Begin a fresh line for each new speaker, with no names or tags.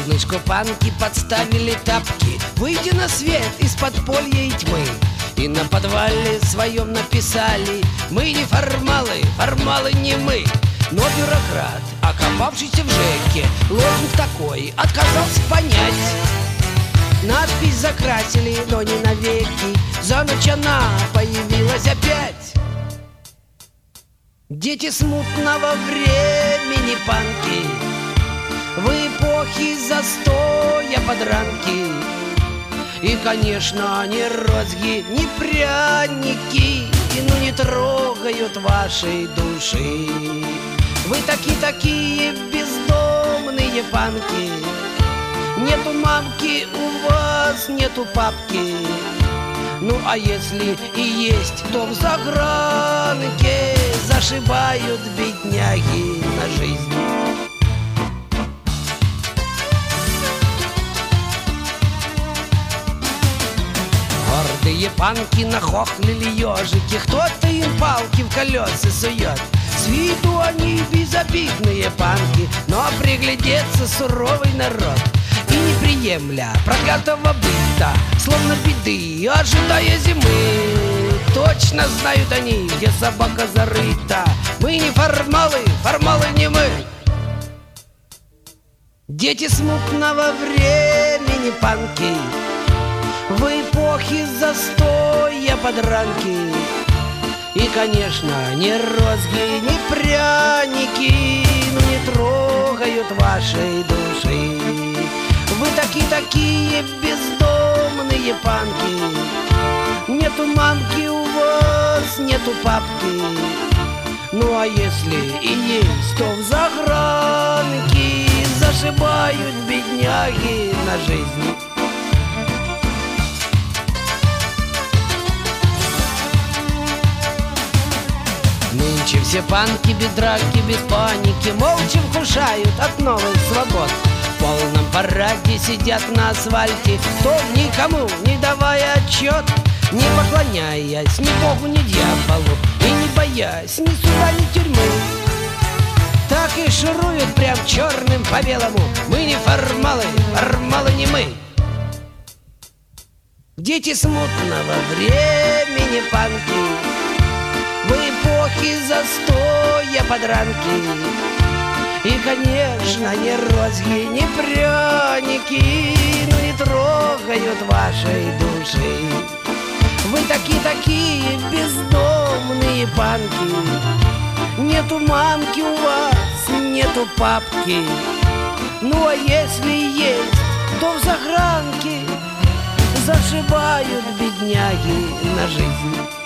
Солнышку панки подставили тапки, выйдя на свет из подполья и тьмы. И на подвале своем написали: мы не формалы, формалы не мы. Но бюрократ, окопавшийся в ЖЭКе, лозунг такой отказался понять. Надпись закрасили, но не навеки, за ночь она появилась опять. Дети смутного времени панки, в эпохе застоя подранки. И, конечно, ни розги, ни пряники, ну не трогают вашей души. Вы такие бездомные панки. Нету мамки, у вас нету папки. Ну а если и есть, то в загранке зашибают бедняги на жизнь. Гордые панки нахохлили ежики, кто-то им палки в колеса сует. С виду они безобидные панки, но приглядеться суровый народ. И не приемля проклятого быта, словно беды, ожидая зимы. Точно знают они, где собака зарыта. Мы не формалы, формалы не мы. Дети смутного времени панки, в эпохе застоя подранки. И, конечно, ни розги, ни пряники, ну не трогают вашей души. Вы такие бездомные панки. Нету мамки у вас, нету папки. Ну а если и есть, то в загранке зашибают бедняги на жизнь. Нынче все панки без драки, без паники, молча вкушают от новых свобод. В полном параде сидят на асфальте, то никому не давая отчет, не поклоняясь ни богу, ни дьяволу, и не боясь ни суда, ни тюрьмы. Так и шуруют прям черным по белому. Мы не формалы, формалы не мы. Дети смутного времени панки, в эпохе застоя подранки. И, конечно, ни розги, ни пряники, ну не трогают вашей души. Вы такие бездомные панки. Нету мамки у вас, нету папки. Ну а если есть, то в загранке зашибают бедняги на жизнь.